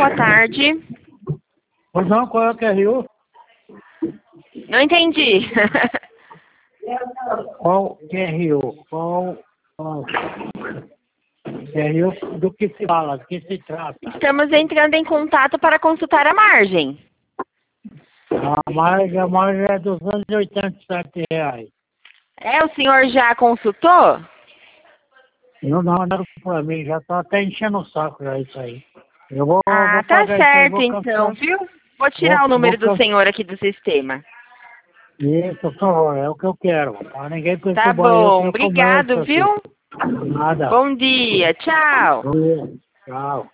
boa tarde. Pois não, qual é o QRU? Não entendi. Qual QRU? Qual QRU do que se fala, do que se trata? Estamos entrando em contato para consultar a margem. A margem é R$ 287. O senhor já consultou? Não mandaram para mim, já tá até enchendo o saco já isso aí. Eu vou Tá pagar isso aí, certo vou então, cancelar. viu? Vou tirar o número do senhor aqui do sistema. Isso, por favor, é o que eu quero. Tá? Ninguém Tá perturba eu, que bom, eu comércio obrigado, aqui. viu? Nada. Bom dia, tchau. Bom dia. Tchau.